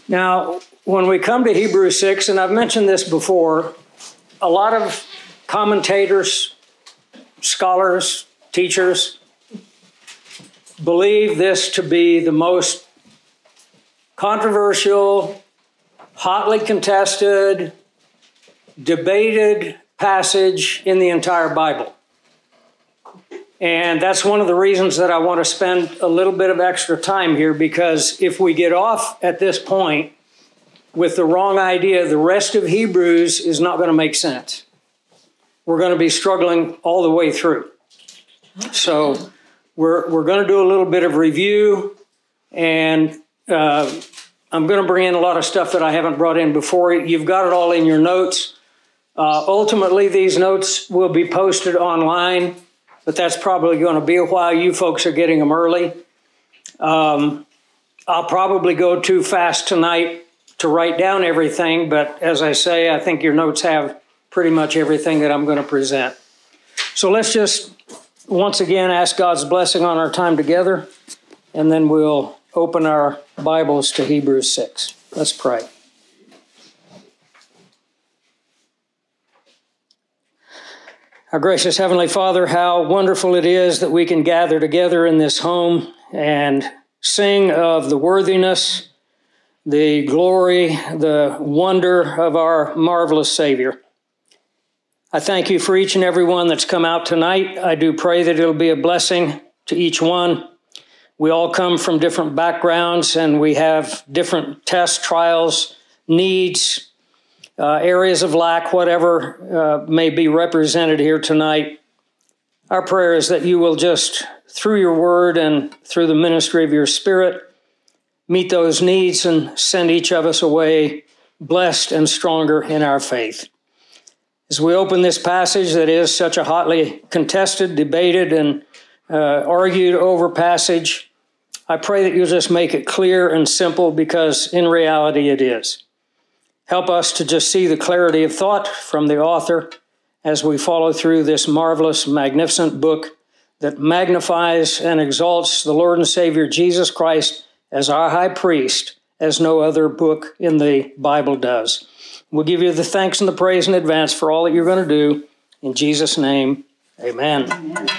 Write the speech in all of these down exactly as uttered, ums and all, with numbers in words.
Now, when we come to Hebrews six, and I've mentioned this before, a lot of commentators, scholars, teachers believe this to be the most controversial, hotly contested, debated passage in the entire Bible. And that's one of the reasons that I want to spend a little bit of extra time here, because if we get off at this point with the wrong idea, the rest of Hebrews is not going to make sense. We're going to be struggling all the way through. So we're we're going to do a little bit of review, and uh, I'm going to bring in a lot of stuff that I haven't brought in before. You've got it all in your notes. Uh, ultimately, these notes will be posted online, but that's probably going to be a while. You folks are getting them early. Um, I'll probably go too fast tonight to write down everything, but as I say, I think your notes have pretty much everything that I'm going to present. So let's just once again ask God's blessing on our time together, and then we'll open our Bibles to Hebrews six. Let's pray. Our gracious Heavenly Father, how wonderful it is that we can gather together in this home and sing of the worthiness, the glory, the wonder of our marvelous Savior. I thank you for each and every one that's come out tonight. I do pray that it'll be a blessing to each one. We all come from different backgrounds, and we have different tests, trials, needs, Uh, areas of lack, whatever uh, may be represented here tonight. Our prayer is that you will just, through your word and through the ministry of your Spirit, meet those needs and send each of us away blessed and stronger in our faith. As we open this passage that is such a hotly contested, debated, and uh, argued over passage, I pray that you'll just make it clear and simple, because in reality it is. Help us to just see the clarity of thought from the author as we follow through this marvelous, magnificent book that magnifies and exalts the Lord and Savior Jesus Christ as our high priest, as no other book in the Bible does. We'll give you the thanks and the praise in advance for all that you're going to do. In Jesus' name, amen. Amen.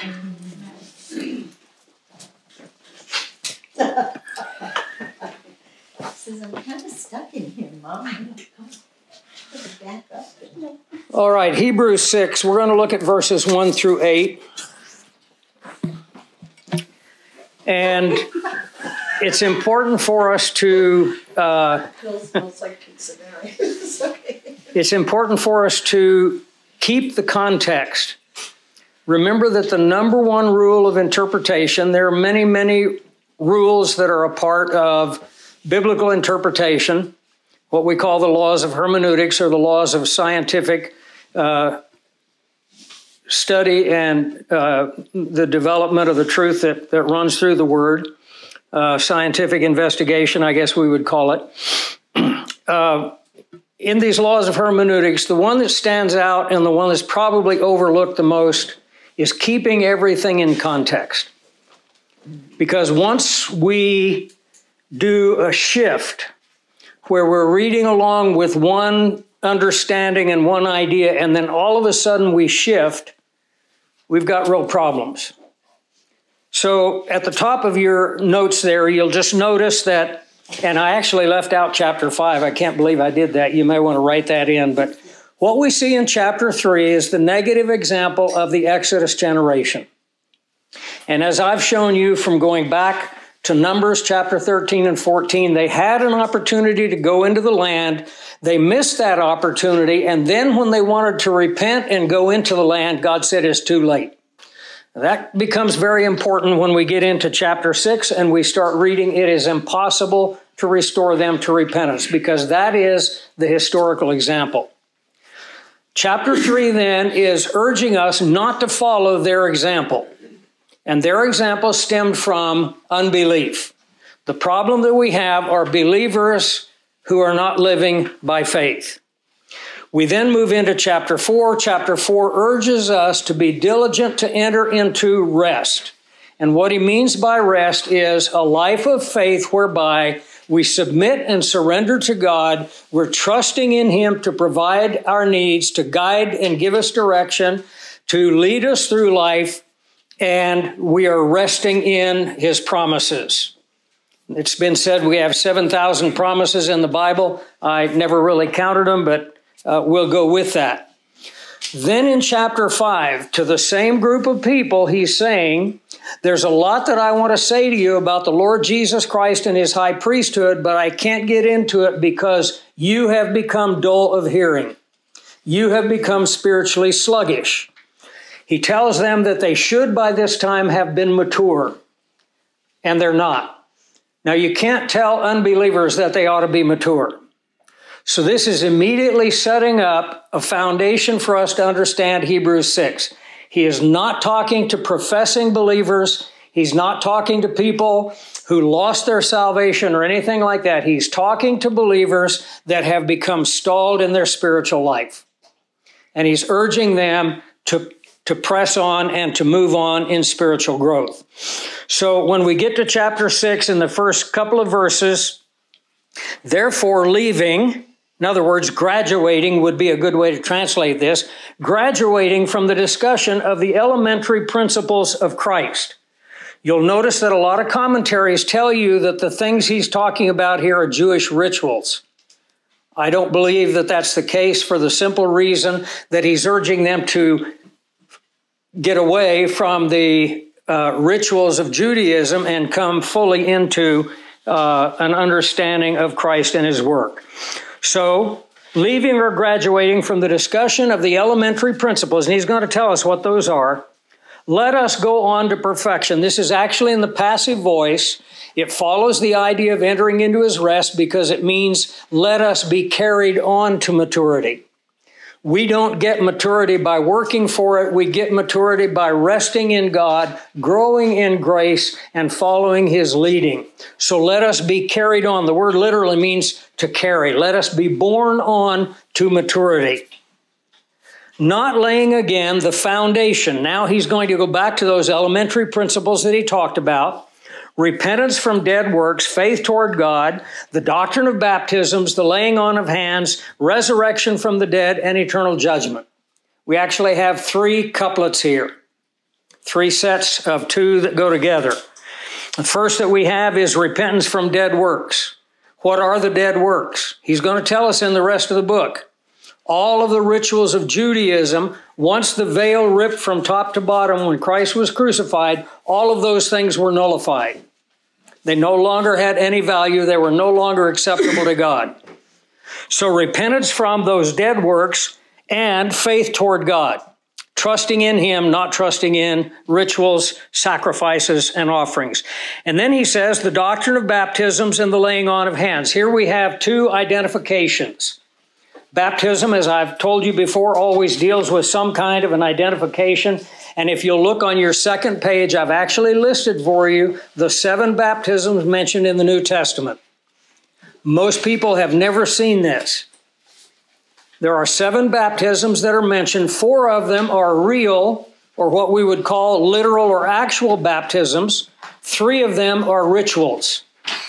I'm kind of stuck in here, Mom. Back up. All right, Hebrews six. We're going to look at verses one through eight. And it's important for us to... Uh, It smells like pizza now. It's okay. It's important for us to keep the context. Remember that the number one rule of interpretation, there are many, many rules that are a part of biblical interpretation, what we call the laws of hermeneutics, or the laws of scientific uh, study and uh, the development of the truth that, that runs through the word. Uh, scientific investigation, I guess we would call it. uh, in these laws of hermeneutics, the one that stands out and the one that's probably overlooked the most is keeping everything in context. Because once we do a shift where we're reading along with one understanding and one idea, and then all of a sudden we shift, we've got real problems. So at the top of your notes there, you'll just notice that, and I actually left out chapter five. I can't believe I did that. You may want to write that in. But what we see in chapter three is the negative example of the Exodus generation. And as I've shown you from going back to Numbers chapter thirteen and fourteen, they had an opportunity to go into the land. They missed that opportunity. And then when they wanted to repent and go into the land, God said it's too late. That becomes very important when we get into chapter six and we start reading. It is impossible to restore them to repentance, because that is the historical example. Chapter three then is urging us not to follow their example. And their example stemmed from unbelief. The problem that we have are believers who are not living by faith. We then move into chapter four. Chapter four urges us to be diligent to enter into rest. And what he means by rest is a life of faith whereby We submit and surrender to God. We're trusting in Him to provide our needs, to guide and give us direction, to lead us through life, and we are resting in His promises. It's been said we have seven thousand promises in the Bible. I never really counted them, but uh, we'll go with that. Then in chapter five, to the same group of people, he's saying, there's a lot that I want to say to you about the Lord Jesus Christ and His high priesthood, but I can't get into it because you have become dull of hearing. You have become spiritually sluggish. He tells them that they should by this time have been mature, and they're not. Now, you can't tell unbelievers that they ought to be mature. So this is immediately setting up a foundation for us to understand Hebrews six. He is not talking to professing believers. He's not talking to people who lost their salvation or anything like that. He's talking to believers that have become stalled in their spiritual life. And he's urging them to, to press on and to move on in spiritual growth. So when we get to chapter six, in the first couple of verses, therefore leaving, in other words, graduating would be a good way to translate this, graduating from the discussion of the elementary principles of Christ. You'll notice that a lot of commentaries tell you that the things he's talking about here are Jewish rituals. I don't believe that that's the case for the simple reason that he's urging them to get away from the uh, rituals of Judaism and come fully into uh, an understanding of Christ and His work. So, leaving or graduating from the discussion of the elementary principles, and he's going to tell us what those are, let us go on to perfection. This is actually in the passive voice. It follows the idea of entering into His rest because it means let us be carried on to maturity. We don't get maturity by working for it. We get maturity by resting in God, growing in grace, and following His leading. So let us be carried on. The word literally means to carry. Let us be borne on to maturity. Not laying again the foundation. Now he's going to go back to those elementary principles that he talked about. Repentance from dead works, faith toward God, the doctrine of baptisms, the laying on of hands, resurrection from the dead, and eternal judgment. We actually have three couplets here, three sets of two that go together. The first that we have is repentance from dead works. What are the dead works? He's going to tell us in the rest of the book. All of the rituals of Judaism, once the veil ripped from top to bottom when Christ was crucified, all of those things were nullified. They no longer had any value. They were no longer acceptable to God. So repentance from those dead works and faith toward God. Trusting in Him, not trusting in rituals, sacrifices, and offerings. And then he says the doctrine of baptisms and the laying on of hands. Here we have two identifications. Baptism, as I've told you before, always deals with some kind of an identification. And if you'll look on your second page, I've actually listed for you the seven baptisms mentioned in the New Testament. Most people have never seen this. There are seven baptisms that are mentioned. Four of them are real, or what we would call literal or actual baptisms. Three of them are rituals.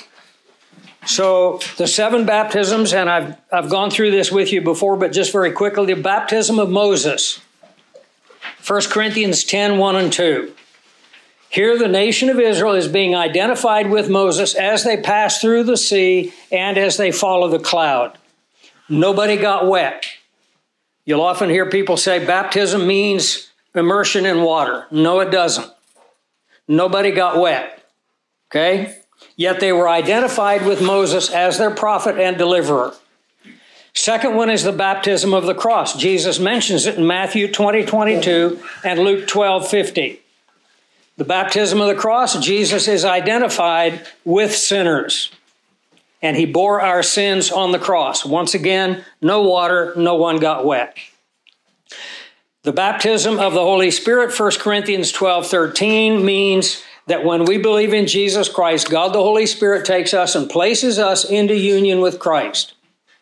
So the seven baptisms, and I've, I've gone through this with you before, but just very quickly, the baptism of Moses. First Corinthians ten, one and two. Here the nation of Israel is being identified with Moses as they pass through the sea and as they follow the cloud. Nobody got wet. You'll often hear people say baptism means immersion in water. No, it doesn't. Nobody got wet. Okay? Yet they were identified with Moses as their prophet and deliverer. Second one is the baptism of the cross. Jesus mentions it in Matthew twenty, twenty-two and Luke twelve, fifty. The baptism of the cross, Jesus is identified with sinners. And He bore our sins on the cross. Once again, no water, no one got wet. The baptism of the Holy Spirit, First Corinthians twelve, thirteen, means that when we believe in Jesus Christ, God the Holy Spirit takes us and places us into union with Christ.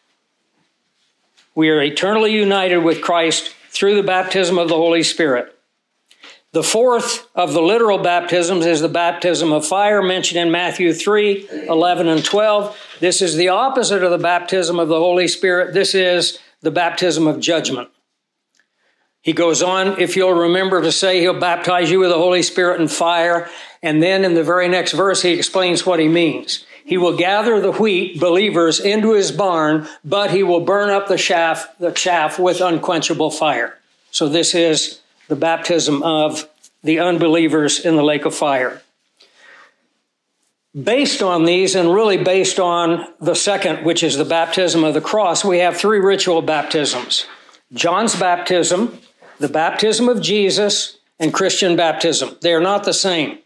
We are eternally united with Christ through the baptism of the Holy Spirit. The fourth of the literal baptisms is the baptism of fire mentioned in Matthew three, eleven, and twelve. This is the opposite of the baptism of the Holy Spirit. This is the baptism of judgment. He goes on, if you'll remember, to say he'll baptize you with the Holy Spirit and fire. And then in the very next verse, he explains what he means. He will gather the wheat, believers, into his barn, but he will burn up the chaff, the chaff with unquenchable fire. So this is the baptism of the unbelievers in the lake of fire. Based on these, and really based on the second, which is the baptism of the cross, we have three ritual baptisms. John's baptism, the baptism of Jesus, and Christian baptism. They are not the same.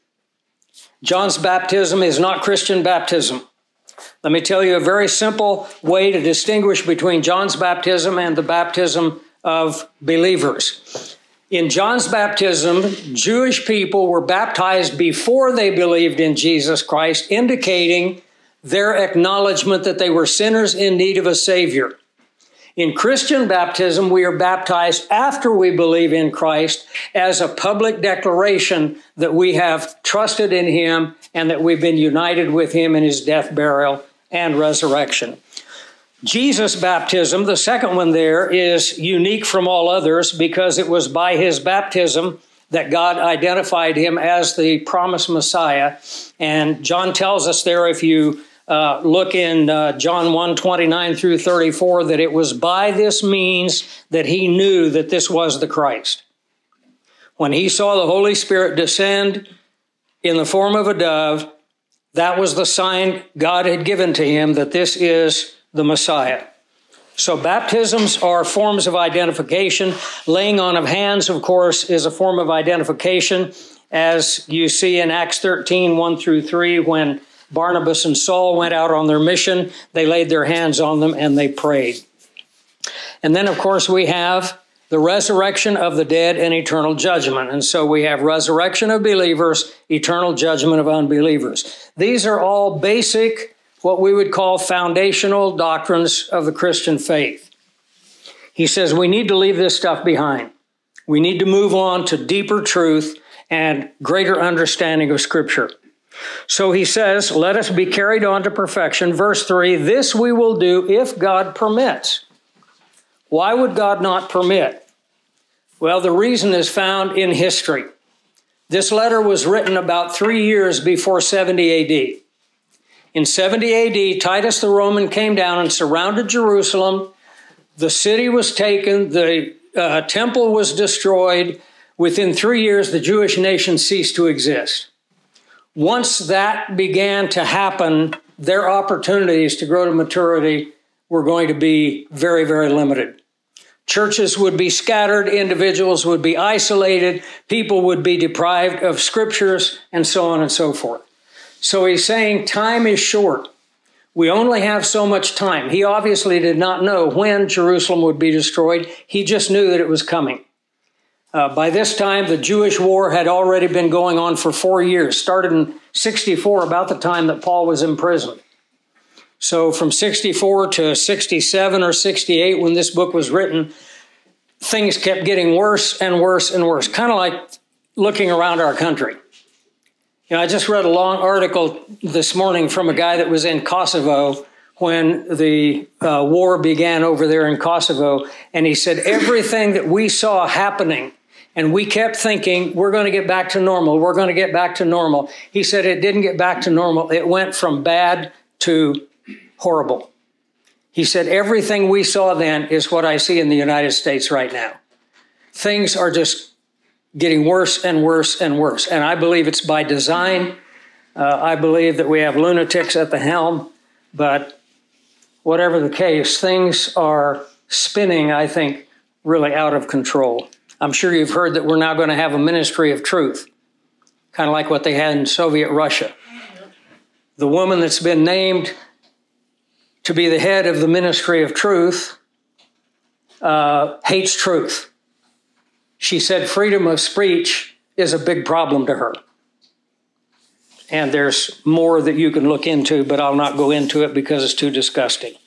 John's baptism is not Christian baptism. Let me tell you a very simple way to distinguish between John's baptism and the baptism of believers. In John's baptism, Jewish people were baptized before they believed in Jesus Christ, indicating their acknowledgement that they were sinners in need of a Savior. In Christian baptism, we are baptized after we believe in Christ as a public declaration that we have trusted in him and that we've been united with him in his death, burial, and resurrection. Jesus' baptism, the second one there, is unique from all others because it was by his baptism that God identified him as the promised Messiah. And John tells us there, if you uh, look in uh, John one, twenty-nine through thirty-four, that it was by this means that he knew that this was the Christ. When he saw the Holy Spirit descend in the form of a dove, that was the sign God had given to him that this is the Messiah. So baptisms are forms of identification. Laying on of hands, of course, is a form of identification, as you see in Acts thirteen, one through three, when Barnabas and Saul went out on their mission, they laid their hands on them and they prayed. And then, of course, we have the resurrection of the dead and eternal judgment. And so we have resurrection of believers, eternal judgment of unbelievers. These are all basic, what we would call foundational doctrines of the Christian faith. He says we need to leave this stuff behind. We need to move on to deeper truth and greater understanding of Scripture. So he says, let us be carried on to perfection. Verse three, this we will do if God permits. Why would God not permit? Well, the reason is found in history. This letter was written about three years before seventy A D. In seventy A D, Titus the Roman came down and surrounded Jerusalem. The city was taken. The uh, temple was destroyed. Within three years, the Jewish nation ceased to exist. Once that began to happen, their opportunities to grow to maturity were going to be very, very limited. Churches would be scattered, individuals would be isolated, people would be deprived of scriptures, and so on and so forth. So he's saying time is short. We only have so much time. He obviously did not know when Jerusalem would be destroyed. He just knew that it was coming. Uh, by this time, the Jewish war had already been going on for four years, started in sixty-four, about the time that Paul was imprisoned. So from sixty-four to sixty-seven or sixty-eight, when this book was written, things kept getting worse and worse and worse, kind of like looking around our country. You know, I just read a long article this morning from a guy that was in Kosovo when the uh, war began over there in Kosovo, and he said everything that we saw happening, and we kept thinking, we're going to get back to normal, we're going to get back to normal. He said it didn't get back to normal. It went from bad to horrible. He said everything we saw then is what I see in the United States right now. Things are just getting worse and worse and worse. And I believe it's by design. Uh, I believe that we have lunatics at the helm. But whatever the case, things are spinning, I think, really out of control. I'm sure you've heard that we're now going to have a ministry of truth, kind of like what they had in Soviet Russia. The woman that's been named to be the head of the ministry of truth uh, hates truth. She said freedom of speech is a big problem to her. And there's more that you can look into, but I'll not go into it because it's too disgusting.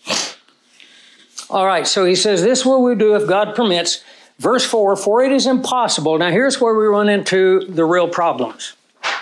All right, so he says, this will we do if God permits. Verse four, for it is impossible. Now here's where we run into the real problems.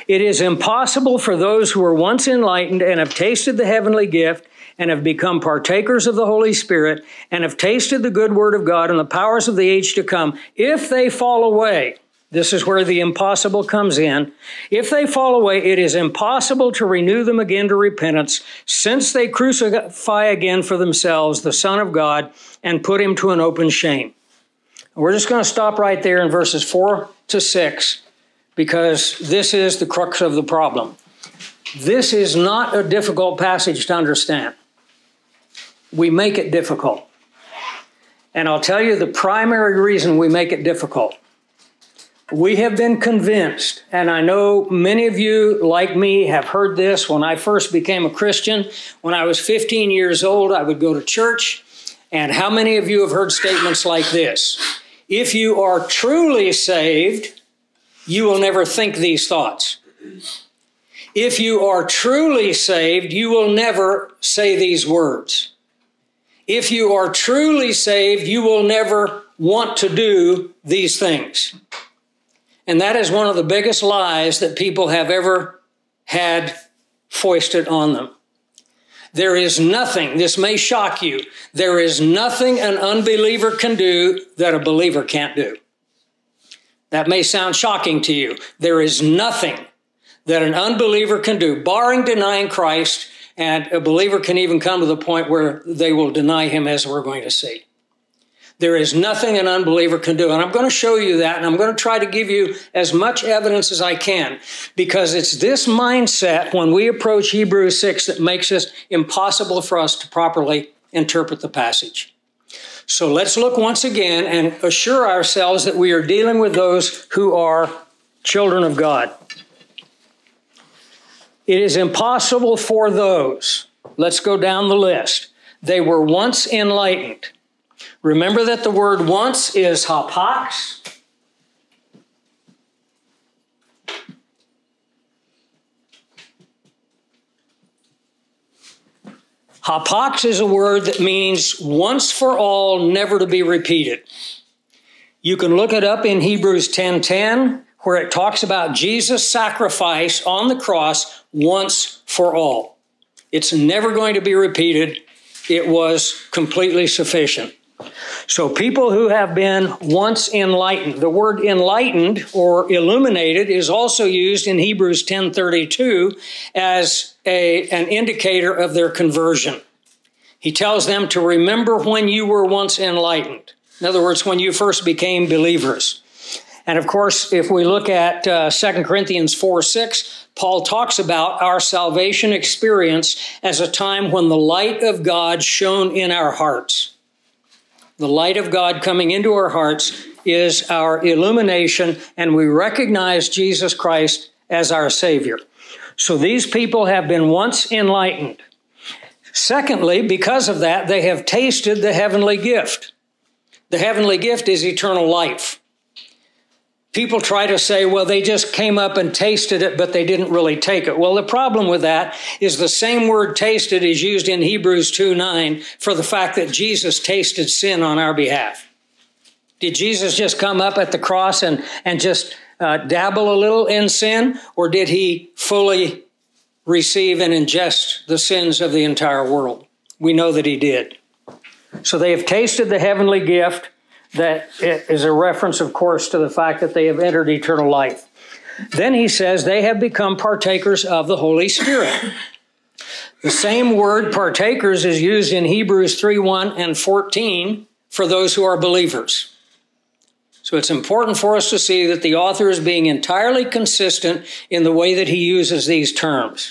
It is impossible for those who were once enlightened and have tasted the heavenly gift and have become partakers of the Holy Spirit and have tasted the good word of God and the powers of the age to come, if they fall away, this is where the impossible comes in. If they fall away, it is impossible to renew them again to repentance, since they crucify again for themselves the Son of God and put him to an open shame. We're just going to stop right there in verses four to six, because this is the crux of the problem. This is not a difficult passage to understand. We make it difficult. And I'll tell you the primary reason we make it difficult. We have been convinced, and I know many of you, like me, have heard this when I first became a Christian. When I was fifteen years old, I would go to church, and how many of you have heard statements like this? If you are truly saved, you will never think these thoughts. If you are truly saved, you will never say these words. If you are truly saved, you will never want to do these things. And that is one of the biggest lies that people have ever had foisted on them. There is nothing, this may shock you, there is nothing an unbeliever can do that a believer can't do. That may sound shocking to you. There is nothing that an unbeliever can do, barring denying Christ, and a believer can even come to the point where they will deny him, as we're going to see. There is nothing an unbeliever can do. And I'm going to show you that, and I'm going to try to give you as much evidence as I can, because it's this mindset when we approach Hebrews six that makes it impossible for us to properly interpret the passage. So let's look once again and assure ourselves that we are dealing with those who are children of God. It is impossible for those. Let's go down the list. They were once enlightened. Remember that the word once is hapax. Hapax is a word that means once for all, never to be repeated. You can look it up in Hebrews ten ten, where it talks about Jesus' sacrifice on the cross once for all. It's never going to be repeated. It was completely sufficient. So people who have been once enlightened, the word enlightened or illuminated is also used in Hebrews ten thirty-two as a, an indicator of their conversion. He tells them to remember when you were once enlightened. In other words, when you first became believers. And of course, if we look at uh, Second Corinthians four six, Paul talks about our salvation experience as a time when the light of God shone in our hearts. The light of God coming into our hearts is our illumination, and we recognize Jesus Christ as our Savior. So these people have been once enlightened. Secondly, because of that, they have tasted the heavenly gift. The heavenly gift is eternal life. People try to say, well, they just came up and tasted it, but they didn't really take it. Well, the problem with that is the same word tasted is used in Hebrews two nine for the fact that Jesus tasted sin on our behalf. Did Jesus just come up at the cross and, and just uh, dabble a little in sin, or did he fully receive and ingest the sins of the entire world? We know that he did. So they have tasted the heavenly gift. That is a reference, of course, to the fact that they have entered eternal life. Then he says they have become partakers of the Holy Spirit. The same word partakers is used in Hebrews three one and fourteen for those who are believers. So it's important for us to see that the author is being entirely consistent in the way that he uses these terms.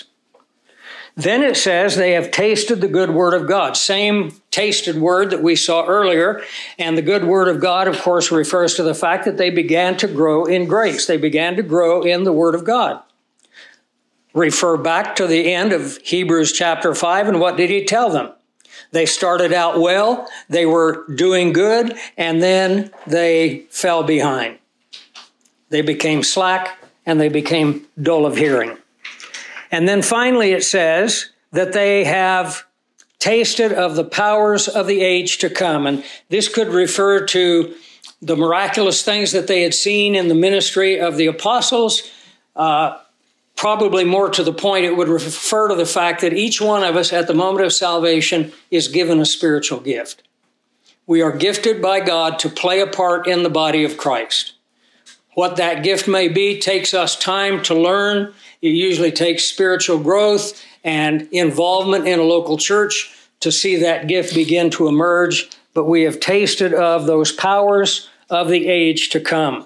Then it says they have tasted the good word of God. Same tasted word that we saw earlier. And the good word of God, of course, refers to the fact that they began to grow in grace. They began to grow in the word of God. Refer back to the end of Hebrews chapter five, and what did he tell them? They started out well, they were doing good, and then they fell behind. They became slack, and they became dull of hearing. And then finally it says that they have tasted of the powers of the age to come. And this could refer to the miraculous things that they had seen in the ministry of the apostles. Uh, probably more to the point, it would refer to the fact that each one of us at the moment of salvation is given a spiritual gift. We are gifted by God to play a part in the body of Christ. What that gift may be takes us time to learn. It usually takes spiritual growth and involvement in a local church to see that gift begin to emerge. But we have tasted of those powers of the age to come.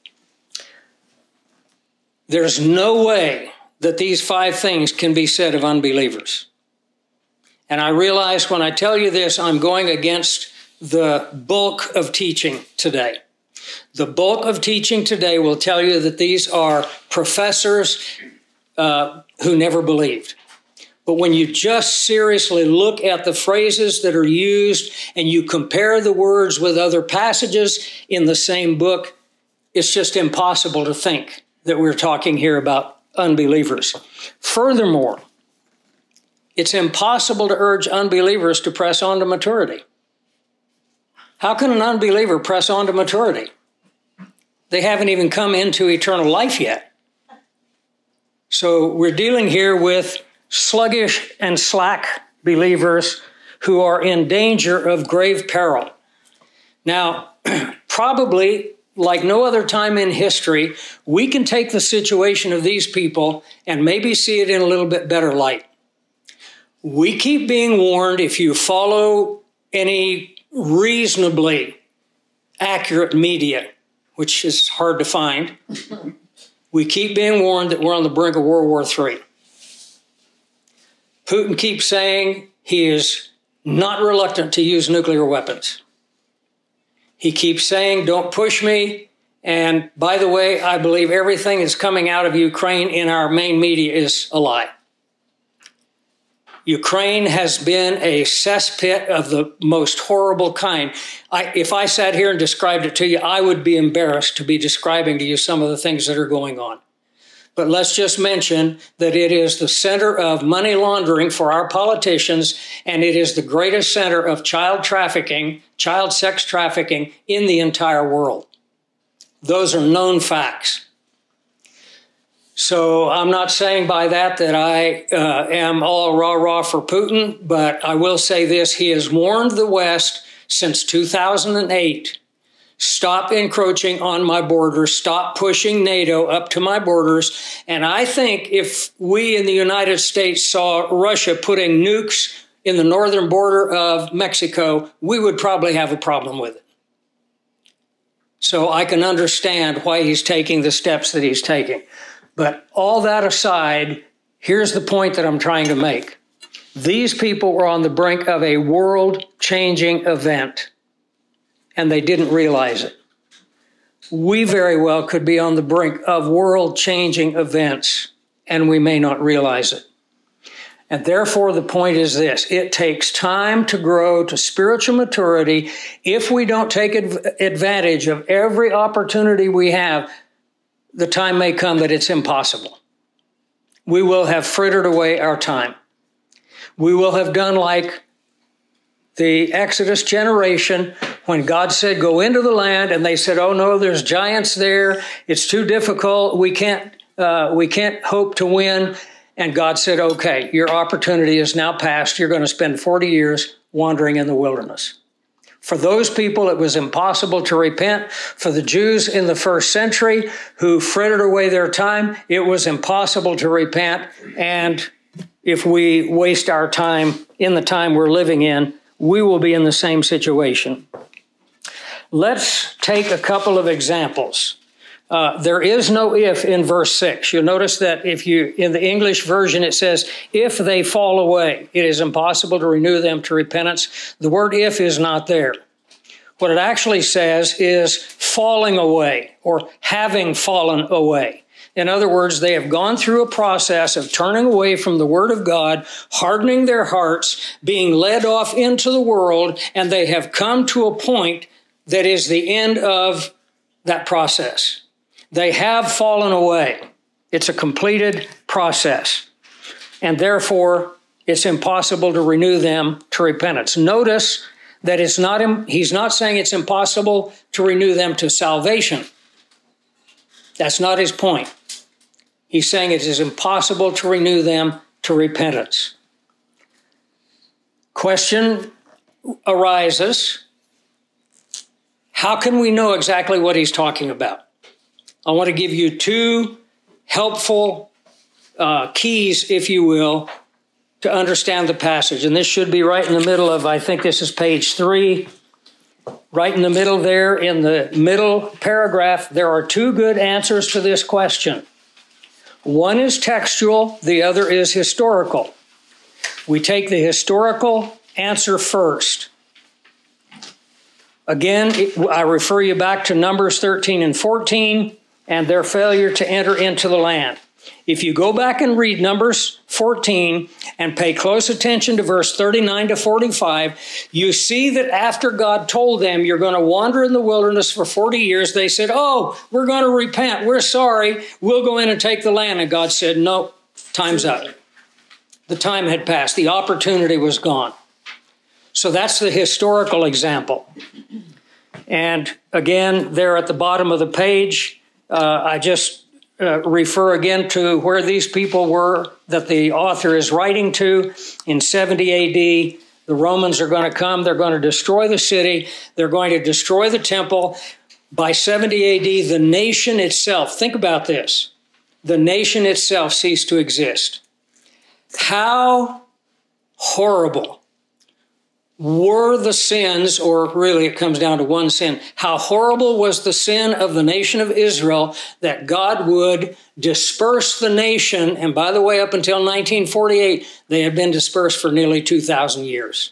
There's no way that these five things can be said of unbelievers. And I realize when I tell you this, I'm going against the bulk of teaching today. The bulk of teaching today will tell you that these are professors uh, who never believed. But when you just seriously look at the phrases that are used and you compare the words with other passages in the same book, it's just impossible to think that we're talking here about unbelievers. Furthermore, it's impossible to urge unbelievers to press on to maturity. How can an unbeliever press on to maturity? They haven't even come into eternal life yet. So we're dealing here with sluggish and slack believers who are in danger of grave peril. Now, probably like no other time in history, we can take the situation of these people and maybe see it in a little bit better light. We keep being warned, if you follow any reasonably accurate media, which is hard to find, we keep being warned that we're on the brink of World War Three. Putin keeps saying he is not reluctant to use nuclear weapons. He keeps saying, don't push me. And by the way, I believe everything that's coming out of Ukraine in our main media is a lie. Ukraine has been a cesspit of the most horrible kind. I, if I sat here and described it to you, I would be embarrassed to be describing to you some of the things that are going on. But let's just mention that it is the center of money laundering for our politicians, and it is the greatest center of child trafficking, child sex trafficking in the entire world. Those are known facts. So I'm not saying by that that I uh, am all rah-rah for Putin, but I will say this. He has warned the West since two thousand eight, stop encroaching on my borders, stop pushing NATO up to my borders. And I think if we in the United States saw Russia putting nukes in the northern border of Mexico, we would probably have a problem with it. So I can understand why he's taking the steps that he's taking. But all that aside, here's the point that I'm trying to make. These people were on the brink of a world-changing event, and they didn't realize it. We very well could be on the brink of world-changing events, and we may not realize it. And therefore, the point is this. It takes time to grow to spiritual maturity. If we don't take advantage of every opportunity we have, the time may come that it's impossible. We will have frittered away our time. We will have done like the Exodus generation when God said, go into the land, and they said, oh no, there's giants there. It's too difficult. We can't, uh, we can't hope to win. And God said, okay, your opportunity is now past. You're going to spend forty years wandering in the wilderness. For those people, it was impossible to repent. For the Jews in the first century who frittered away their time, it was impossible to repent. And if we waste our time in the time we're living in, we will be in the same situation. Let's take a couple of examples. Uh, there is no if in verse six. You'll notice that if you, in the English version, it says, if they fall away, it is impossible to renew them to repentance. The word if is not there. What it actually says is falling away or having fallen away. In other words, they have gone through a process of turning away from the Word of God, hardening their hearts, being led off into the world, and they have come to a point that is the end of that process. They have fallen away. It's a completed process. And therefore, it's impossible to renew them to repentance. Notice that it's not, he's not saying it's impossible to renew them to salvation. That's not his point. He's saying it is impossible to renew them to repentance. Question arises, how can we know exactly what he's talking about? I want to give you two helpful uh, keys, if you will, to understand the passage. And this should be right in the middle of, I think this is page three. Right in the middle there, in the middle paragraph, there are two good answers to this question. One is textual, the other is historical. We take the historical answer first. Again, I refer you back to Numbers thirteen and fourteen and their failure to enter into the land. If you go back and read Numbers fourteen and pay close attention to verse thirty-nine to forty-five, you see that after God told them you're going to wander in the wilderness for forty years, they said, oh, we're going to repent. We're sorry. We'll go in and take the land. And God said, no, time's up. The time had passed. The opportunity was gone. So that's the historical example. And again, there at the bottom of the page, uh, I just Uh, refer again to where these people were that the author is writing to in seventy A D. The Romans are going to come. They're going to destroy the city. They're going to destroy the temple. By seventy A D, the nation itself, think about this, the nation itself ceased to exist. How horrible were the sins, or really it comes down to one sin, how horrible was the sin of the nation of Israel that God would disperse the nation, and by the way, up until nineteen forty-eight, they had been dispersed for nearly two thousand years.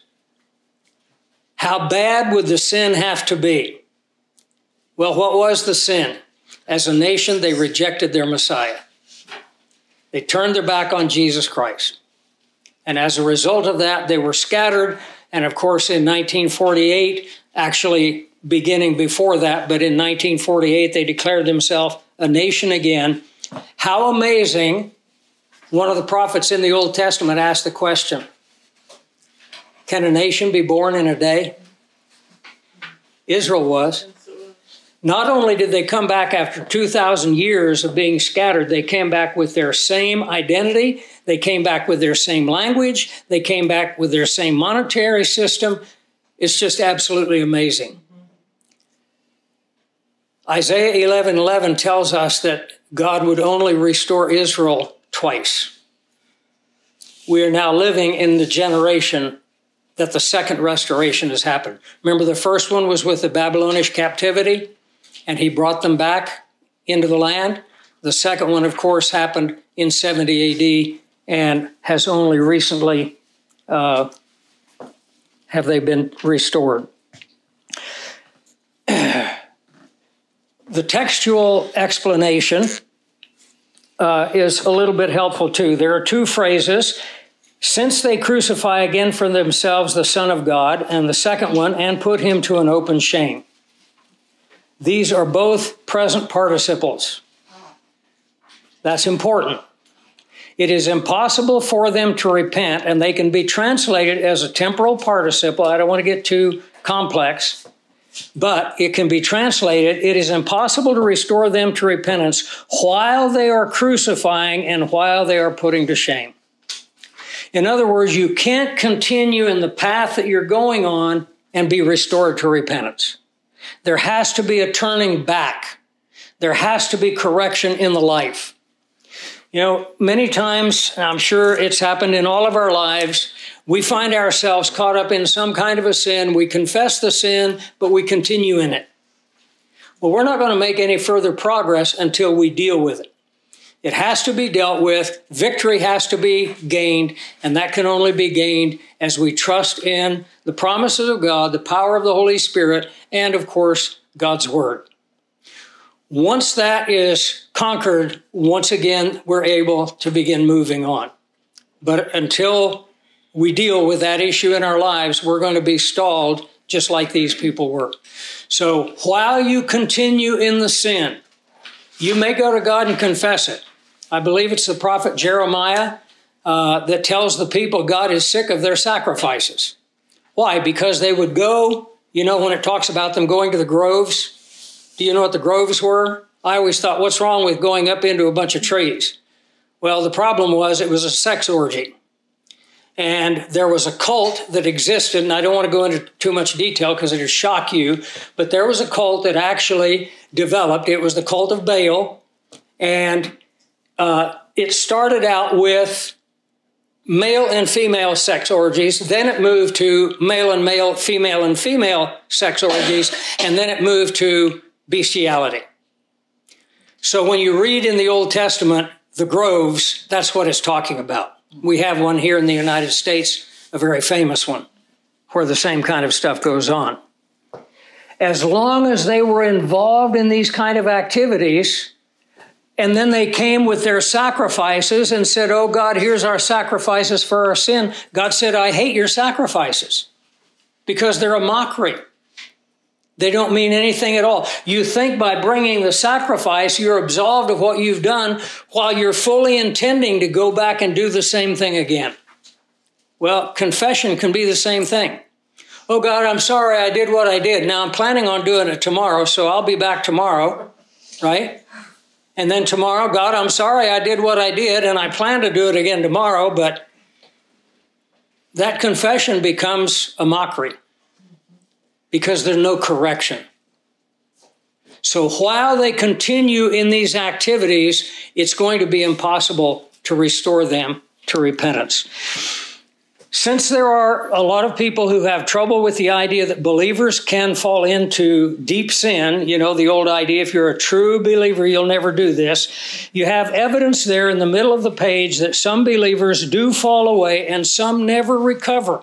How bad would the sin have to be? Well, what was the sin? As a nation, they rejected their Messiah. They turned their back on Jesus Christ. And as a result of that, they were scattered. And of course, in nineteen forty-eight, actually beginning before that, but in nineteen forty-eight, they declared themselves a nation again. How amazing. One of the prophets in the Old Testament asked the question, can a nation be born in a day? Israel was. Not only did they come back after two thousand years of being scattered, they came back with their same identity. They came back with their same language. They came back with their same monetary system. It's just absolutely amazing. Mm-hmm. Isaiah eleven eleven tells us that God would only restore Israel twice. We are now living in the generation that the second restoration has happened. Remember, the first one was with the Babylonish captivity, and he brought them back into the land. The second one, of course, happened in seventy A D and has only recently uh, have they been restored. The textual explanation uh, is a little bit helpful too. There are two phrases. Since they crucify again for themselves the Son of God, and the second one, and put him to an open shame. These are both present participles. That's important. It is impossible for them to repent, and they can be translated as a temporal participle. I don't want to get too complex, but it can be translated, it is impossible to restore them to repentance while they are crucifying and while they are putting to shame. In other words, you can't continue in the path that you're going on and be restored to repentance. There has to be a turning back. There has to be correction in the life. You know, many times, I'm sure it's happened in all of our lives, we find ourselves caught up in some kind of a sin. We confess the sin, but we continue in it. Well, we're not going to make any further progress until we deal with it. It has to be dealt with. Victory has to be gained, and that can only be gained as we trust in the promises of God, the power of the Holy Spirit, and, of course, God's Word. Once that is conquered, once again, we're able to begin moving on. But until we deal with that issue in our lives, we're going to be stalled just like these people were. So while you continue in the sin, you may go to God and confess it. I believe it's the prophet Jeremiah uh, that tells the people God is sick of their sacrifices. Why? Because they would go, you know, when it talks about them going to the groves. Do you know what the groves were? I always thought, what's wrong with going up into a bunch of trees? Well, the problem was it was a sex orgy. And there was a cult that existed, and I don't want to go into too much detail because it'll shock you, but there was a cult that actually developed. It was the cult of Baal, and uh, it started out with male and female sex orgies. Then it moved to male and male, female and female sex orgies, and then it moved to bestiality. So when you read in the Old Testament, the groves, that's what it's talking about. We have one here in the United States, a very famous one, where the same kind of stuff goes on. As long as they were involved in these kind of activities, and then they came with their sacrifices and said, oh God, here's our sacrifices for our sin. God said, I hate your sacrifices because they're a mockery. They don't mean anything at all. You think by bringing the sacrifice, you're absolved of what you've done while you're fully intending to go back and do the same thing again. Well, confession can be the same thing. Oh God, I'm sorry I did what I did. Now I'm planning on doing it tomorrow, so I'll be back tomorrow, right? And then tomorrow, God, I'm sorry I did what I did, and I plan to do it again tomorrow, but that confession becomes a mockery, because there's no correction. So while they continue in these activities, it's going to be impossible to restore them to repentance. Since there are a lot of people who have trouble with the idea that believers can fall into deep sin, you know, the old idea, if you're a true believer, you'll never do this. You have evidence there in the middle of the page that some believers do fall away and some never recover.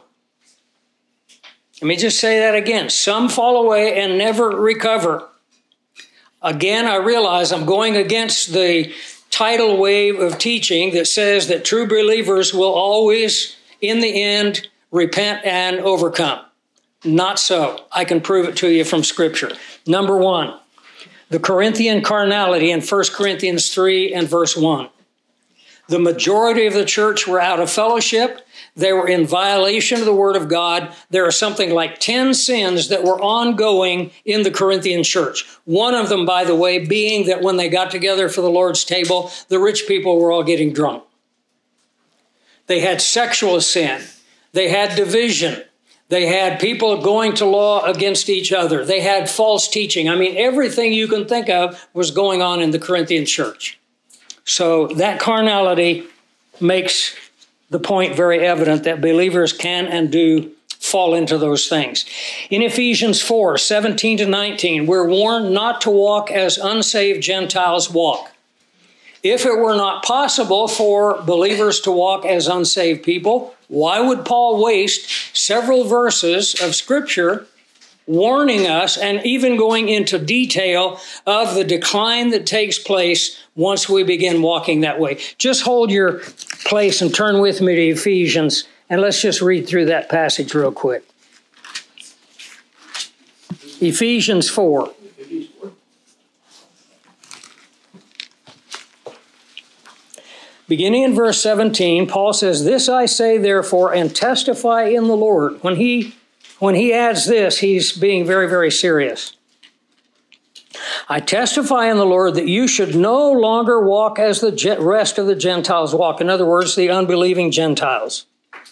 Let me just say that again. Some fall away and never recover. Again, I realize I'm going against the tidal wave of teaching that says that true believers will always, in the end, repent and overcome. Not so. I can prove it to you from Scripture. Number one, the Corinthian carnality in First Corinthians three and verse one. The majority of the church were out of fellowship. They were in violation of the Word of God. There are something like ten sins that were ongoing in the Corinthian church. One of them, by the way, being that when they got together for the Lord's table, the rich people were all getting drunk. They had sexual sin. They had division. They had people going to law against each other. They had false teaching. I mean, everything you can think of was going on in the Corinthian church. So that carnality makes the point very evident that believers can and do fall into those things. In Ephesians four, seventeen to nineteen, we're warned not to walk as unsaved Gentiles walk. If it were not possible for believers to walk as unsaved people, why would Paul waste several verses of Scripture warning us and even going into detail of the decline that takes place once we begin walking that way? Just hold your place and turn with me to Ephesians, and let's just read through that passage real quick. Ephesians four. Beginning in verse seventeen, Paul says, "This I say, therefore, and testify in the Lord." When he, when he adds this, he's being very, very serious. "I testify in the Lord that you should no longer walk as the rest of the Gentiles walk." In other words, the unbelieving Gentiles.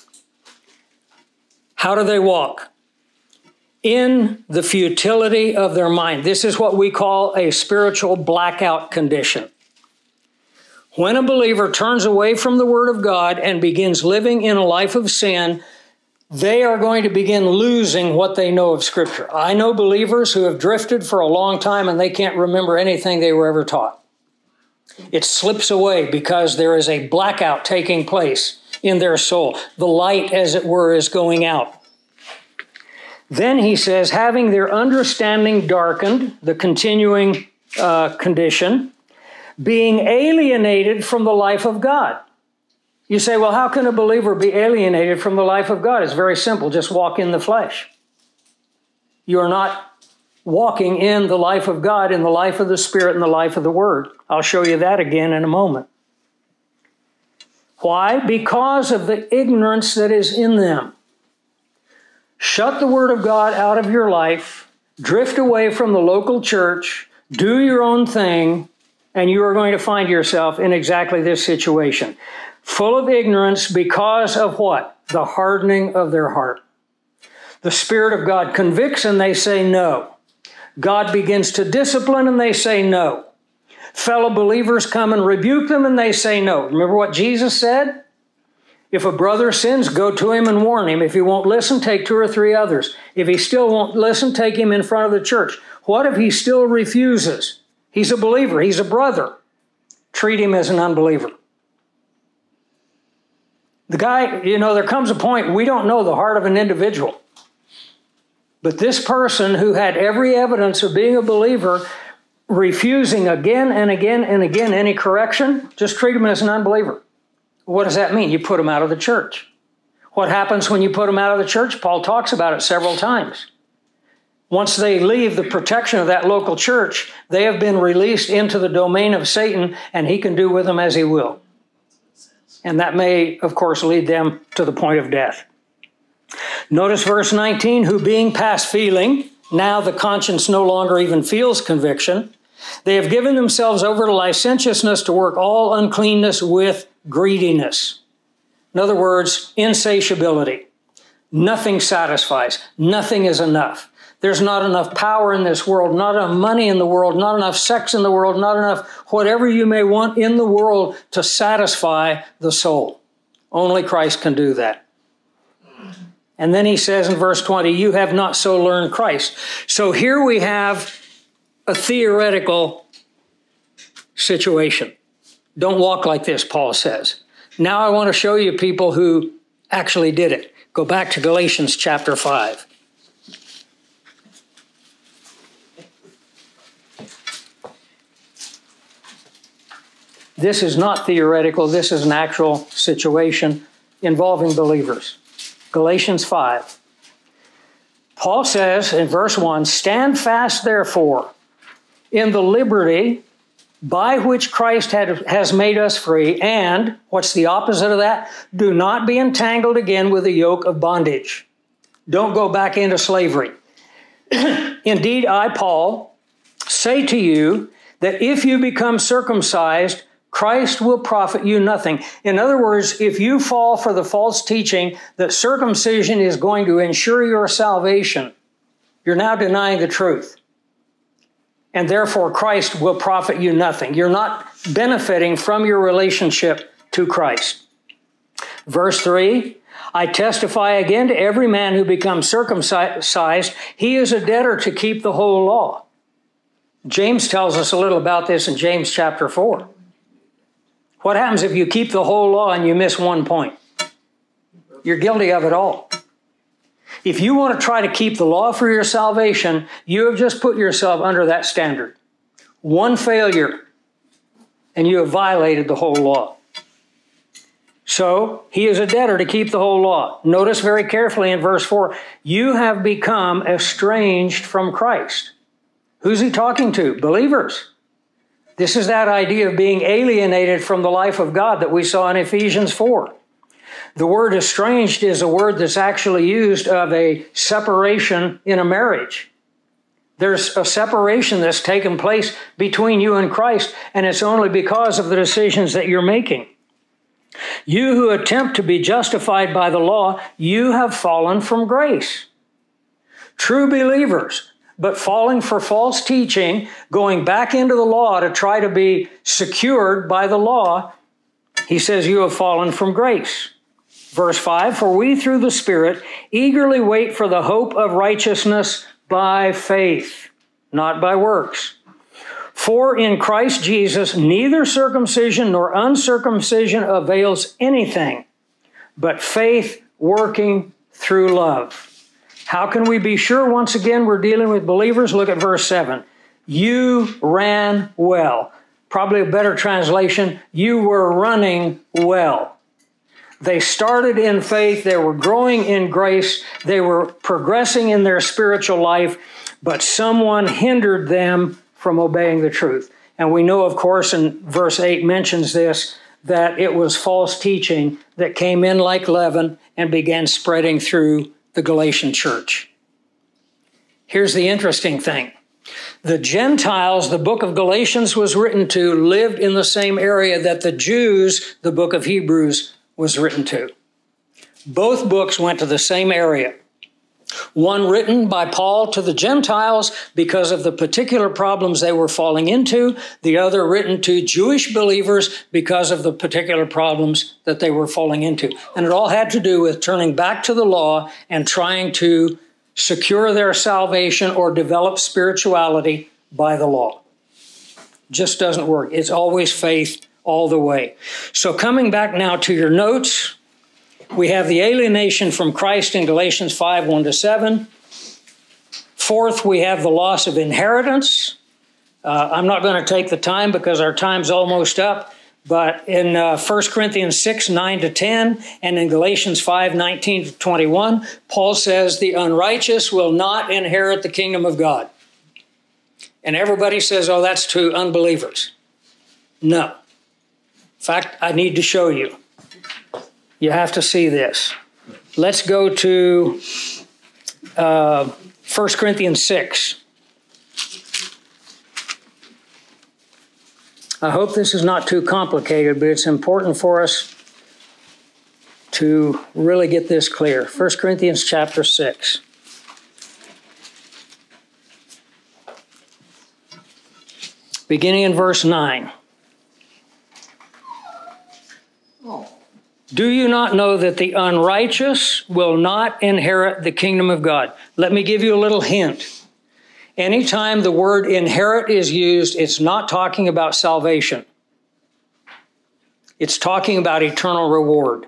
How do they walk? In the futility of their mind. This is what we call a spiritual blackout condition. When a believer turns away from the Word of God and begins living in a life of sin, they are going to begin losing what they know of Scripture. I know believers who have drifted for a long time and they can't remember anything they were ever taught. It slips away because there is a blackout taking place in their soul. The light, as it were, is going out. Then he says, having their understanding darkened, the continuing uh, condition, being alienated from the life of God. You say, well, how can a believer be alienated from the life of God? It's very simple. Just walk in the flesh. You're not walking in the life of God, in the life of the Spirit, and the life of the Word. I'll show you that again in a moment. Why? Because of the ignorance that is in them. Shut the Word of God out of your life, drift away from the local church, do your own thing, And you are going to find yourself in exactly this situation. Full of ignorance because of what? The hardening of their heart. The Spirit of God convicts and they say no. God begins to discipline and they say no. Fellow believers come and rebuke them and they say no. Remember what Jesus said? If a brother sins, go to him and warn him. If he won't listen, take two or three others. If he still won't listen, take him in front of the church. What if he still refuses? He's a believer. He's a brother. Treat him as an unbeliever. The guy, you know, there comes a point we don't know the heart of an individual. But this person who had every evidence of being a believer, refusing again and again and again any correction, just treat him as an unbeliever. What does that mean? You put him out of the church. What happens when you put him out of the church? Paul talks about it several times. Once they leave the protection of that local church, they have been released into the domain of Satan, and he can do with them as he will. And that may, of course, lead them to the point of death. Notice verse nineteen, who being past feeling, now the conscience no longer even feels conviction, they have given themselves over to licentiousness to work all uncleanness with greediness. In other words, insatiability. Nothing satisfies. Nothing is enough. There's not enough power in this world, not enough money in the world, not enough sex in the world, not enough whatever you may want in the world to satisfy the soul. Only Christ can do that. And then he says in verse twenty, you have not so learned Christ. So here we have a theoretical situation. Don't walk like this, Paul says. Now I want to show you people who actually did it. Go back to Galatians chapter five. This is not theoretical. This is an actual situation involving believers. Galatians five. Paul says in verse one, stand fast therefore in the liberty by which Christ had, has made us free, and, what's the opposite of that? Do not be entangled again with the yoke of bondage. Don't go back into slavery. Indeed, I, Paul, say to you that if you become circumcised, Christ will profit you nothing. In other words, if you fall for the false teaching that circumcision is going to ensure your salvation, you're now denying the truth. And therefore, Christ will profit you nothing. You're not benefiting from your relationship to Christ. Verse three, I testify again to every man who becomes circumcised, he is a debtor to keep the whole law. James tells us a little about this in James chapter four. What happens if you keep the whole law and you miss one point? You're guilty of it all. If you want to try to keep the law for your salvation, you have just put yourself under that standard. One failure, and you have violated the whole law. So, he is a debtor to keep the whole law. Notice very carefully in verse four, you have become estranged from Christ. Who's he talking to? Believers. This is that idea of being alienated from the life of God that we saw in Ephesians four. The word estranged is a word that's actually used of a separation in a marriage. There's a separation that's taken place between you and Christ, and it's only because of the decisions that you're making. You who attempt to be justified by the law, you have fallen from grace. True believers, but falling for false teaching, going back into the law to try to be secured by the law, he says you have fallen from grace. Verse five, for we through the Spirit eagerly wait for the hope of righteousness by faith, not by works. For in Christ Jesus neither circumcision nor uncircumcision avails anything, but faith working through love. How can we be sure? Once again, we're dealing with believers. Look at verse seven. You ran well. Probably a better translation, you were running well. They started in faith, they were growing in grace, they were progressing in their spiritual life, but someone hindered them from obeying the truth. And we know, of course, and verse eight mentions this, that it was false teaching that came in like leaven and began spreading through the Galatian church. Here's the interesting thing. The Gentiles, the book of Galatians was written to, lived in the same area that the Jews, the book of Hebrews, was written to. Both books went to the same area. One written by Paul to the Gentiles because of the particular problems they were falling into. The other written to Jewish believers because of the particular problems that they were falling into. And it all had to do with turning back to the law and trying to secure their salvation or develop spirituality by the law. Just doesn't work. It's always faith all the way. So coming back now to your notes, we have the alienation from Christ in Galatians five, one to seven. Fourth, we have the loss of inheritance. Uh, I'm not going to take the time because our time's almost up, but in uh, First Corinthians six, nine to ten, and in Galatians five, nineteen to twenty-one, Paul says the unrighteous will not inherit the kingdom of God. And everybody says, oh, that's to unbelievers. No. In fact, I need to show you. You have to see this. Let's go to uh, First Corinthians six. I hope this is not too complicated, but it's important for us to really get this clear. First Corinthians chapter six. Beginning in verse nine. Do you not know that the unrighteous will not inherit the kingdom of God? Let me give you a little hint. Anytime the word inherit is used, it's not talking about salvation. It's talking about eternal reward.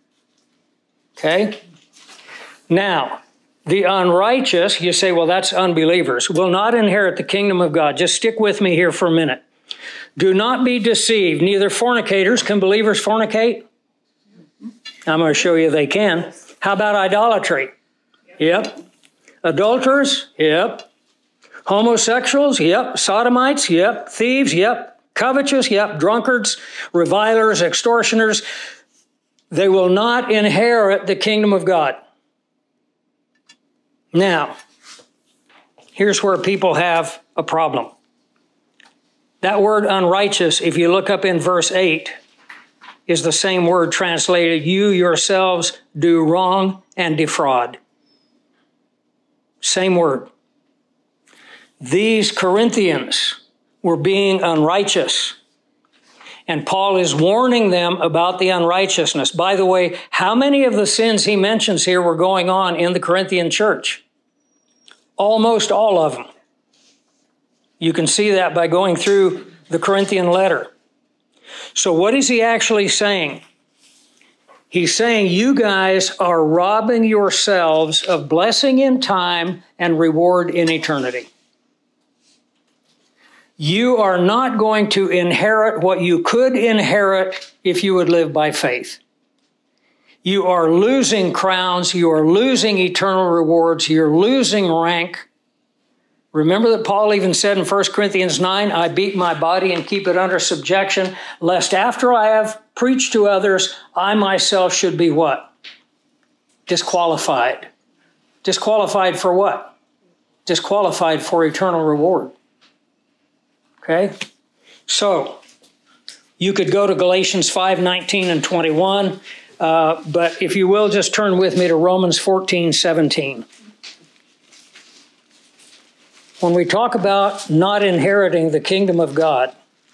Okay? Now, the unrighteous, you say, well, that's unbelievers, will not inherit the kingdom of God. Just stick with me here for a minute. Do not be deceived. Neither fornicators, can believers fornicate? I'm going to show you they can. How about idolatry? Yep. Adulterers? Yep. Homosexuals? Yep. Sodomites? Yep. Thieves? Yep. Covetous? Yep. Drunkards, revilers, extortioners. They will not inherit the kingdom of God. Now, here's where people have a problem. That word unrighteous, if you look up in verse eight, is the same word translated, you yourselves do wrong and defraud. Same word. These Corinthians were being unrighteous. And Paul is warning them about the unrighteousness. By the way, how many of the sins he mentions here were going on in the Corinthian church? Almost all of them. You can see that by going through the Corinthian letter. So what is he actually saying? He's saying you guys are robbing yourselves of blessing in time and reward in eternity. You are not going to inherit what you could inherit if you would live by faith. You are losing crowns. You are losing eternal rewards. You're losing rank. Remember that Paul even said in First Corinthians nine, I beat my body and keep it under subjection, lest after I have preached to others, I myself should be what? Disqualified. Disqualified for what? Disqualified for eternal reward. Okay? So, you could go to Galatians five, nineteen and twenty-one, uh, but if you will, just turn with me to Romans fourteen, seventeen. When we talk about not inheriting the kingdom of God,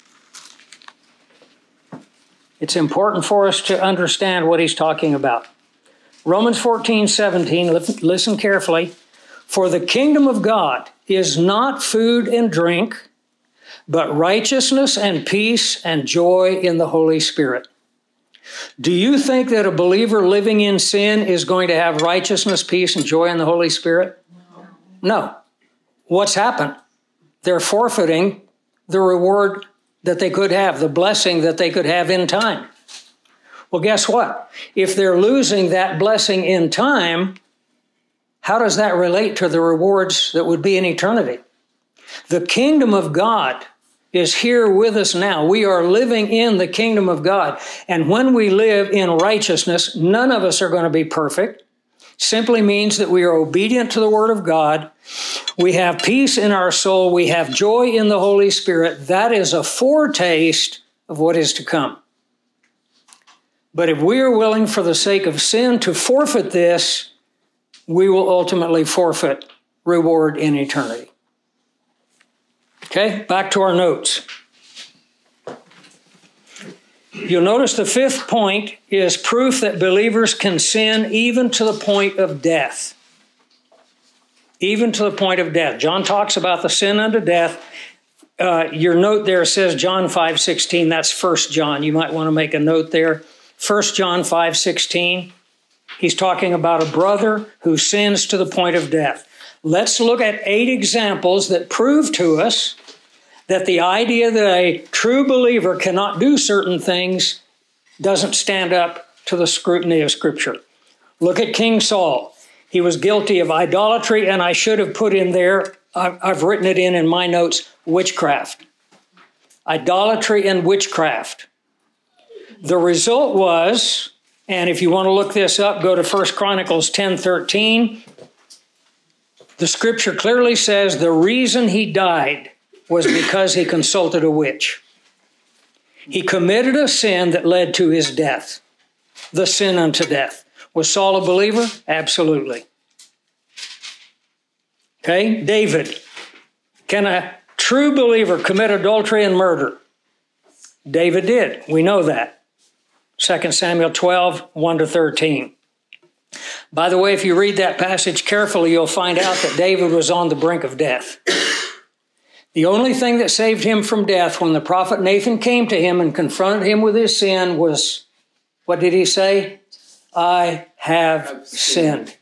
it's important for us to understand what he's talking about. Romans fourteen, seventeen, listen carefully. For the kingdom of God is not food and drink, but righteousness and peace and joy in the Holy Spirit. Do you think that a believer living in sin is going to have righteousness, peace, and joy in the Holy Spirit? No. No. What's happened? They're forfeiting the reward that they could have, the blessing that they could have in time. Well, guess what? If they're losing that blessing in time, how does that relate to the rewards that would be in eternity? The kingdom of God is here with us now. We are living in the kingdom of God. And when we live in righteousness, none of us are going to be perfect. Simply means that we are obedient to the word of God. We have peace in our soul. We have joy in the Holy Spirit. That is a foretaste of what is to come. But if we are willing for the sake of sin to forfeit this, we will ultimately forfeit reward in eternity. Okay, back to our notes. You'll notice the fifth point is proof that believers can sin even to the point of death. Even to the point of death. John talks about the sin unto death. Uh, your note there says John five sixteen. That's First John. You might want to make a note there. First John five sixteen. He's talking about a brother who sins to the point of death. Let's look at eight examples that prove to us that the idea that a true believer cannot do certain things doesn't stand up to the scrutiny of Scripture. Look at King Saul. He was guilty of idolatry, and I should have put in there, I've written it in in my notes, witchcraft. Idolatry and witchcraft. The result was, and if you want to look this up, go to First Chronicles ten thirteen. The Scripture clearly says the reason he died was because he consulted a witch. He committed a sin that led to his death, the sin unto death. Was Saul a believer? Absolutely. Okay, David. Can a true believer commit adultery and murder? David did. We know that. Second Samuel twelve, one to thirteen. By the way, if you read that passage carefully, you'll find out that David was on the brink of death. The only thing that saved him from death when the prophet Nathan came to him and confronted him with his sin was, what did he say? I have sinned.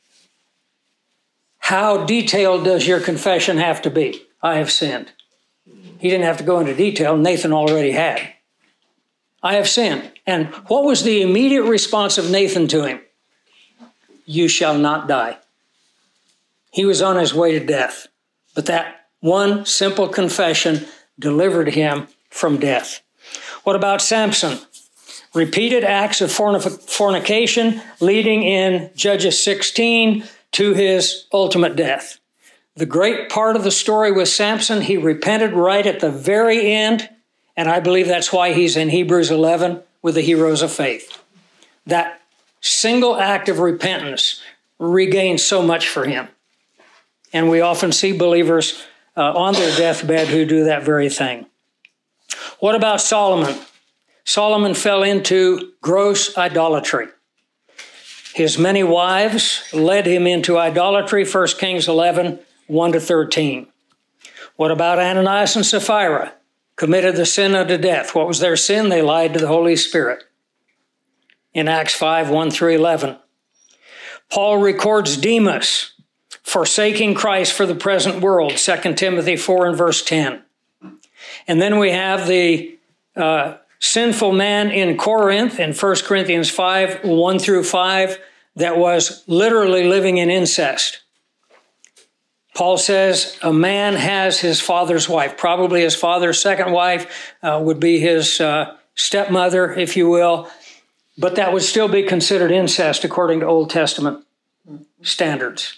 How detailed does your confession have to be? I have sinned. He didn't have to go into detail. Nathan already had. I have sinned. And what was the immediate response of Nathan to him? You shall not die. He was on his way to death. But that one simple confession delivered him from death. What about Samson? Repeated acts of fornication leading in Judges sixteen to his ultimate death. The great part of the story with Samson, he repented right at the very end, and I believe that's why he's in Hebrews eleven with the heroes of faith. That single act of repentance regained so much for him. And we often see believers uh, on their deathbed who do that very thing. What about Solomon? Solomon fell into gross idolatry. His many wives led him into idolatry, First Kings eleven, one to thirteen. What about Ananias and Sapphira? Committed the sin unto death. What was their sin? They lied to the Holy Spirit. In Acts five, one through eleven. Paul records Demas forsaking Christ for the present world, Second Timothy four and verse ten. And then we have the uh, sinful man in Corinth in First Corinthians five, one through five, that was literally living in incest. Paul says a man has his father's wife, probably his father's second wife uh, would be his uh, stepmother, if you will, but that would still be considered incest according to Old Testament standards.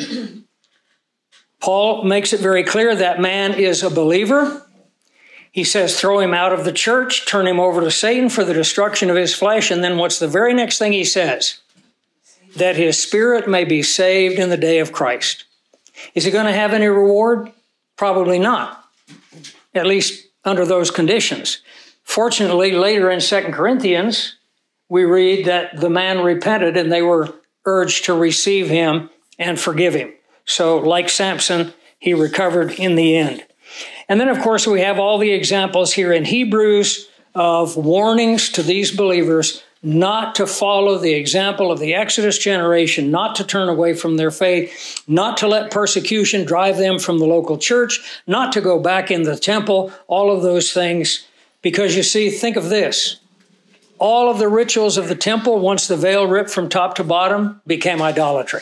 Paul makes it very clear that man is a believer. He says, throw him out of the church, turn him over to Satan for the destruction of his flesh. And then what's the very next thing he says? That his spirit may be saved in the day of Christ. Is he going to have any reward? Probably not, at least under those conditions. Fortunately, later in Second Corinthians, we read that the man repented and they were urged to receive him and forgive him. So like Samson, he recovered in the end. And then, of course, we have all the examples here in Hebrews of warnings to these believers not to follow the example of the Exodus generation, not to turn away from their faith, not to let persecution drive them from the local church, not to go back in the temple, all of those things. Because you see, think of this. All of the rituals of the temple, once the veil ripped from top to bottom, became idolatry.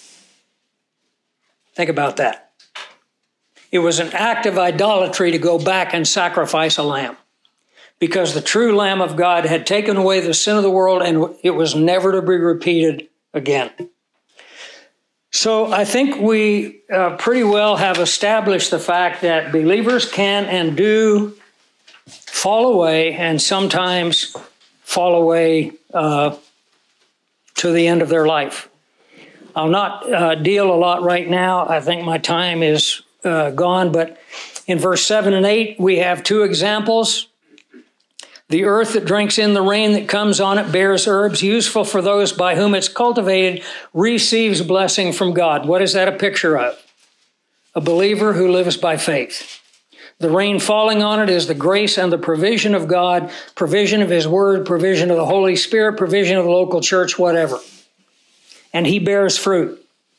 Think about that. It was an act of idolatry to go back and sacrifice a lamb, because the true Lamb of God had taken away the sin of the world and it was never to be repeated again. So I think we uh, pretty well have established the fact that believers can and do fall away, and sometimes fall away uh, to the end of their life. I'll not uh, deal a lot right now. I think my time is uh, gone, but in verse seven and eight, we have two examples. The earth that drinks in the rain that comes on it bears herbs useful for those by whom it's cultivated, receives blessing from God. What is that a picture of? A believer who lives by faith. The rain falling on it is the grace and the provision of God, provision of His Word, provision of the Holy Spirit, provision of the local church, whatever. And he bears fruit.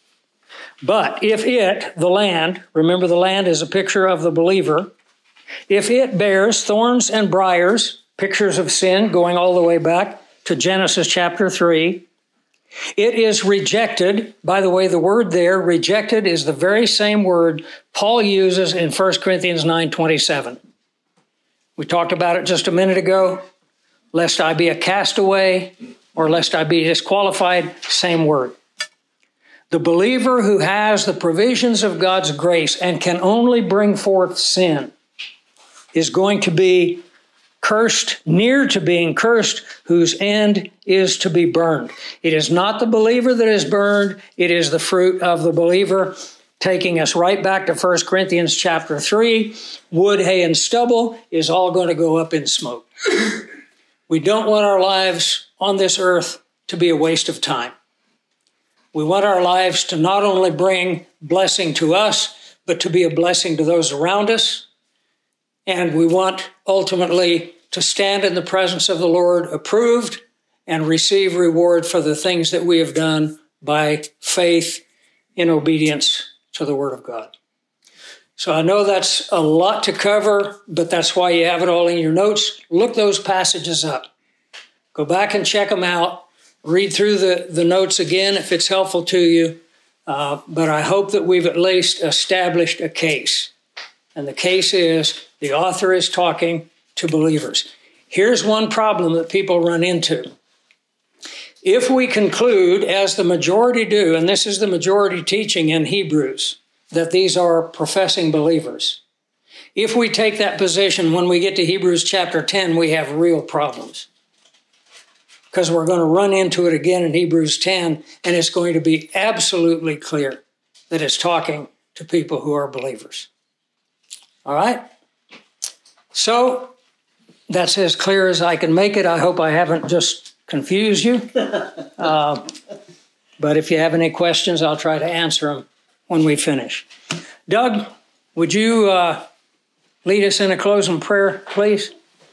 But if it, the land, remember the land is a picture of the believer, if it bears thorns and briars, pictures of sin going all the way back to Genesis chapter three, it is rejected. By the way, the word there, rejected, is the very same word Paul uses in First Corinthians nine twenty-seven. We talked about it just a minute ago. Lest I be a castaway, or lest I be disqualified, same word. The believer who has the provisions of God's grace and can only bring forth sin is going to be cursed, near to being cursed, whose end is to be burned. It is not the believer that is burned, it is the fruit of the believer, taking us right back to First Corinthians chapter three. Wood, hay, and stubble is all going to go up in smoke. We don't want our lives on this earth to be a waste of time. We want our lives to not only bring blessing to us, but to be a blessing to those around us. And we want ultimately to stand in the presence of the Lord approved and receive reward for the things that we have done by faith in obedience to the Word of God. So I know that's a lot to cover, but that's why you have it all in your notes. Look those passages up. Go back and check them out. Read through the, the notes again if it's helpful to you. Uh, but I hope that we've at least established a case. And the case is the author is talking to believers. Here's one problem that people run into. If we conclude, as the majority do, and this is the majority teaching in Hebrews, that these are professing believers, if we take that position when we get to Hebrews chapter ten, we have real problems. Because we're going to run into it again in Hebrews ten, and it's going to be absolutely clear that it's talking to people who are believers. All right? So, that's as clear as I can make it. I hope I haven't just confused you. Uh, but if you have any questions, I'll try to answer them when we finish. Doug, would you uh, lead us in a closing prayer, please?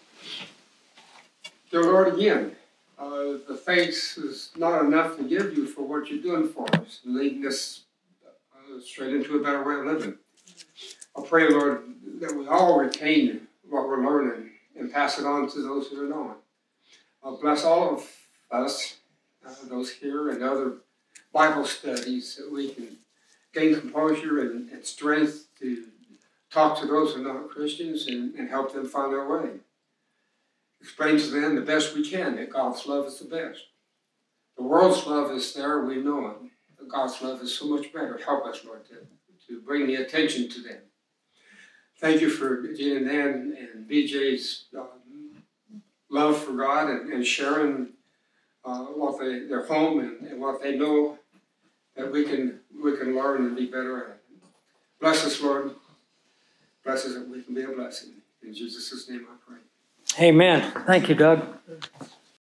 Dear Lord, again, uh, the thanks is not enough to give you for what you're doing for us, leading us uh, straight into a better way of living. I pray, Lord, that we all retain what we're learning and pass it on to those who are knowing. Uh, bless all of us, uh, those here and other Bible studies, that we can gain composure and, and strength to talk to those who are not Christians and, and help them find their way. Explain to them the best we can that God's love is the best. The world's love is there, we know it. But God's love is so much better. Help us, Lord, to, to bring the attention to them. Thank you for Gene and Dan and B J's um, love for God and, and sharing uh, what they, their home and, and what they know that we can we can learn and be better at. Bless us, Lord. Bless us that we can be a blessing. In Jesus' name I pray. Amen. Thank you, Doug.